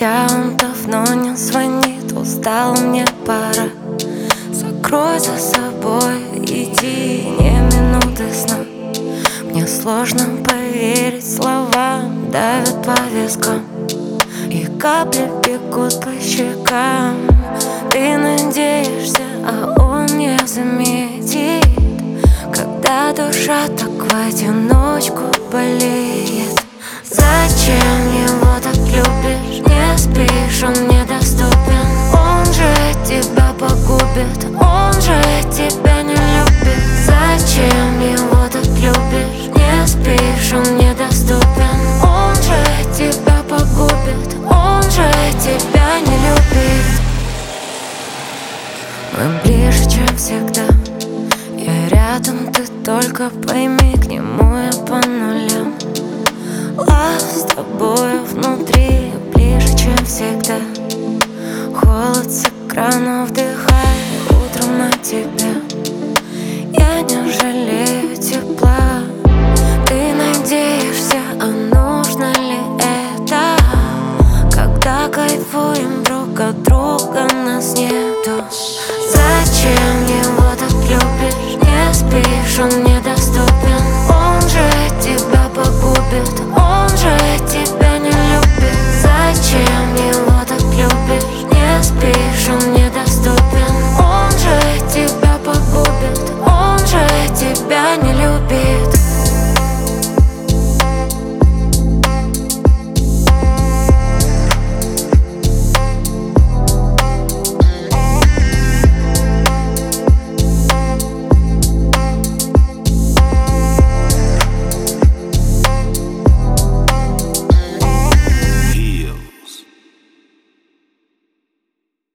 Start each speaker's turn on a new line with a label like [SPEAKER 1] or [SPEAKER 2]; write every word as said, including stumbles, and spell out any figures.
[SPEAKER 1] Хотя он давно не звонит, устала мне пора. Закрой за собой, иди, не минуты сна. Мне сложно поверить словам, давят по вискам, и капли бегут по щекам. Ты надеешься, а он не заметит, когда душа так в одиночку болеет. Зачем его так любишь? Не спишь, он недоступен. Он же тебя погубит, он же тебя не любит. Зачем его так любишь? Не спишь, он недоступен. Он же тебя погубит, он же тебя не любит. Мы ближе, чем всегда. Я рядом, ты только пойми, к нему я по нулям. Лав с тобой внутри, ближе, чем всегда. Холод с экрана вдыхаю утром на тебя. Я не жалею тепла. Ты надеешься, а нужно ли это? Когда кайфуем друг от друга, нас нету. Зачем его так любишь? Не спишь, он недоступен.